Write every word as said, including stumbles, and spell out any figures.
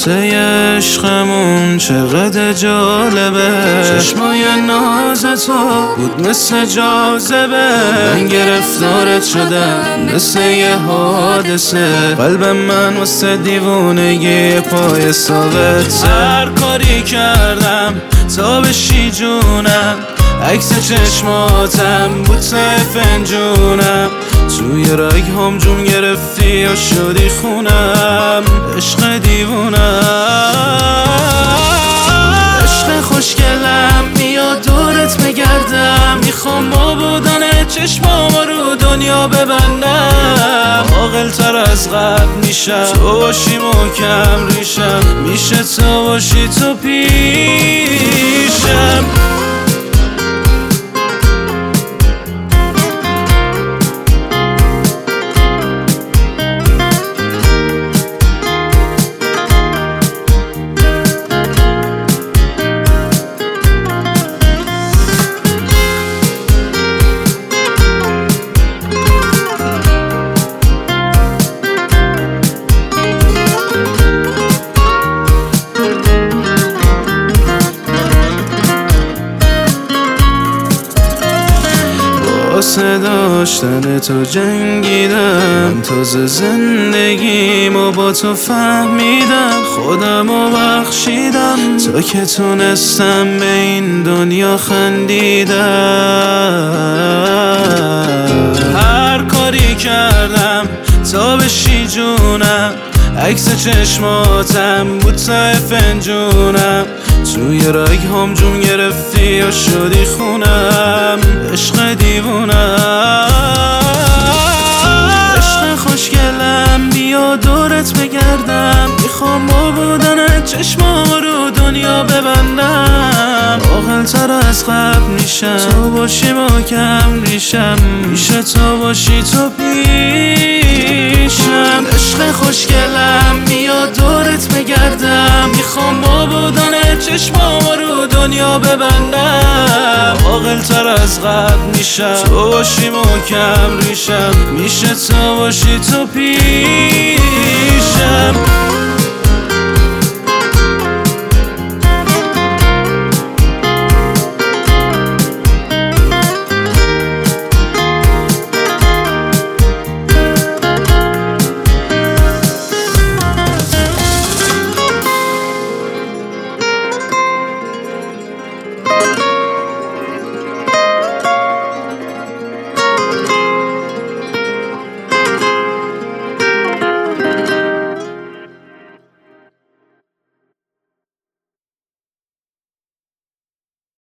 قصه عشقمون چقدر جالبه. چشمای ناز تو بود مثل جاذبه، من گرفتارت شدم مثل یه حادثه. قلبم من واسه دیوونگی پای ثابت. هر کاری کردم تا بشی جونم، عکس چشماتم بود ته فنجونم. توی رگ هم جون گرفتی و شدی خونم، عشق دیوونم. عشق خوشگلم میاد دورت بگردم، میخوام با بودن چشمام رو دنیا ببندم. عاقل‌تر از قبل میشم تو باشی محکم ریشم، میشه تو باشی تو پیشم. واسه داشتن تو جنگیدم، تازه زندگیمو با تو فهمیدم. خودمو بخشیدم تا که تونستم به این دنیا خندیدم. هر کاری کردم تا بشی جونم، عکس چشماتم بود ته فنجونم. توی رگ هم جون گرفتی و شدی خونم، عشق دیوونم. عشق خوشگلم بیا دورت بگردم، میخوام با بودن چشمام رو دنیا ببندم. عاقل‌تر از قبل میشم تو باشی محکم ریشم، میشه تو باشی تو پیشم. عشق خوشگلم بیا دورت بگردم، میخوام با بودن چشمام رو دنیا ببندم. عاقل‌تر از قبل میشم تو باشی محکم ریشم، میشه تو باشی تو پیشم.